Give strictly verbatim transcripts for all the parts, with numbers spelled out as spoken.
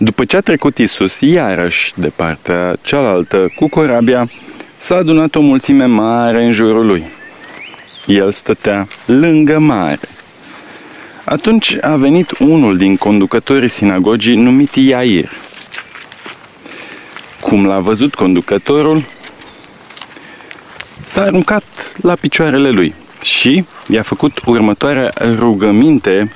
După ce a trecut Iisus iarăși de partea cealaltă cu corabia, s-a adunat o mulțime mare în jurul lui. El stătea lângă mare. Atunci a venit unul din conducătorii sinagogii numit Iair. Cum l-a văzut conducătorul, s-a aruncat la picioarele lui și i-a făcut următoarea rugăminte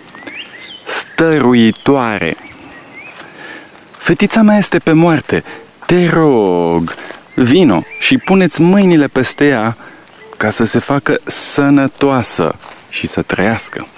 stăruitoare. Fetița mea este pe moarte, te rog, vino și puneți mâinile peste ea ca să se facă sănătoasă și să trăiască.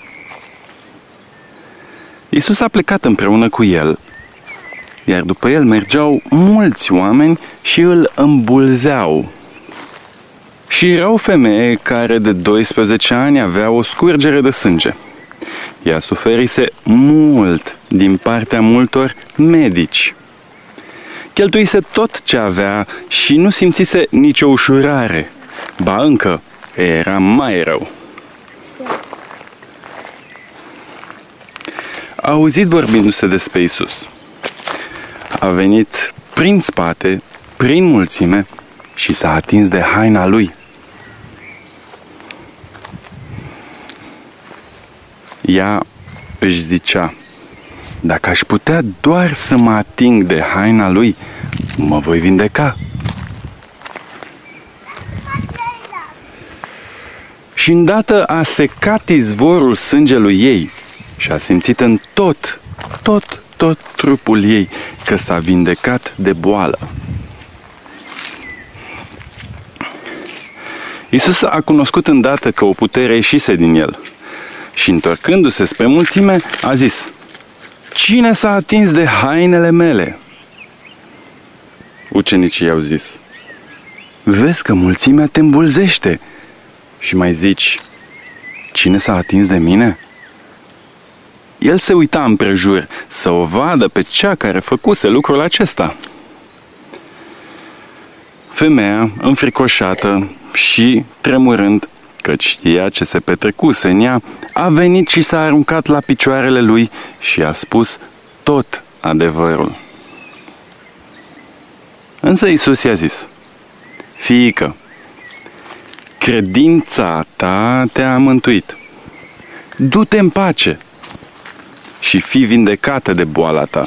Iisus a plecat împreună cu el, iar după el mergeau mulți oameni și îl îmbulzeau. Și era o femeie care de doisprezece ani avea o scurgere de sânge. Ea suferise mult din partea multor medici. Cheltuise tot ce avea și nu simțise nicio ușurare. Ba încă, era mai rău. A auzit vorbindu-se despre Iisus. A venit prin spate, prin mulțime și s-a atins de haina lui. Ea își zicea, dacă aș putea doar să mă ating de haina lui, mă voi vindeca. Și îndată a secat izvorul sângelui ei și a simțit în tot, tot, tot trupul ei că s-a vindecat de boală. Iisus a cunoscut îndată că o putere ieșise din el și, întorcându-se spre mulțime, a zis, cine s-a atins de hainele mele? Ucenicii i-au zis, vezi că mulțimea te îmbulzește și mai zici, cine s-a atins de mine? El se uita împrejur să o vadă pe cea care făcuse lucrul acesta. Femeia, înfricoșată și tremurând, căci știa ce se petrecuse în ea, a venit și s-a aruncat la picioarele lui și a spus tot adevărul. Însă Iisus i-a zis, fiică, credința ta te-a mântuit. Du-te în pace și fii vindecată de boala ta.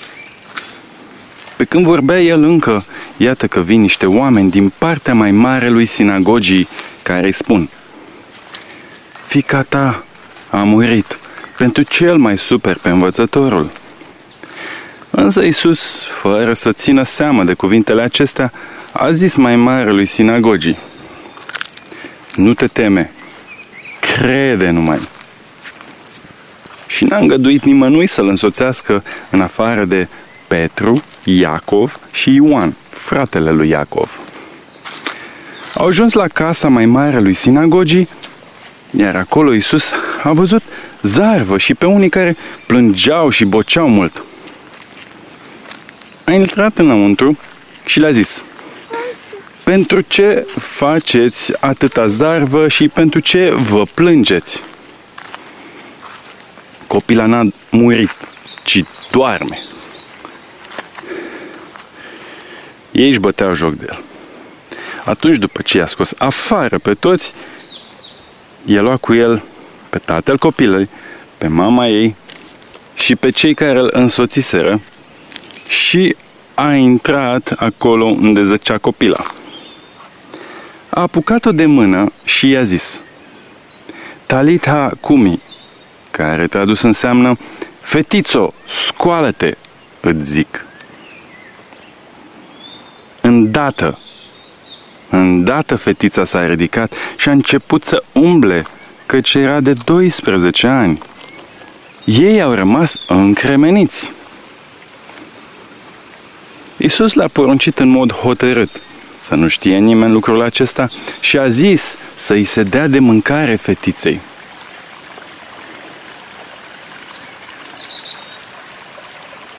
Pe când vorbea el încă, iată că vin niște oameni din partea mai mare lui sinagogii care îi spun, fiica ta a murit, pentru ce el mai super pe învățătorul? Însă Iisus, fără să țină seamă de cuvintele acestea, a zis mai marelui sinagogii, nu te teme, crede numai. Și n-a îngăduit nimănui să-l însoțească în afară de Petru, Iacov și Ioan, fratele lui Iacov. Au ajuns la casa mai mare lui sinagogii, iar acolo Iisus a văzut zarvă și pe unii care plângeau și boceau mult. A intrat înăuntru și le-a zis, pentru ce faceți atâta zarvă și pentru ce vă plângeți? Copila n-a murit, ci doarme. Ei își băteau joc de el. Atunci, după ce i-a scos afară pe toți, i-a luat cu el pe tatăl copilei, pe mama ei și pe cei care îl însoțiseră și a intrat acolo unde zăcea copila. A apucat-o de mână și i-a zis, Talitha cumi, care tradus înseamnă, fetițo, scoală-te, îți zic. Îndată, îndată fetița s-a ridicat și a început să umble, căci era de doisprezece ani. Ei au rămas încremeniți. Iisus l-a poruncit în mod hotărât să nu știe nimeni lucrul acesta și a zis să îi se dea de mâncare fetiței.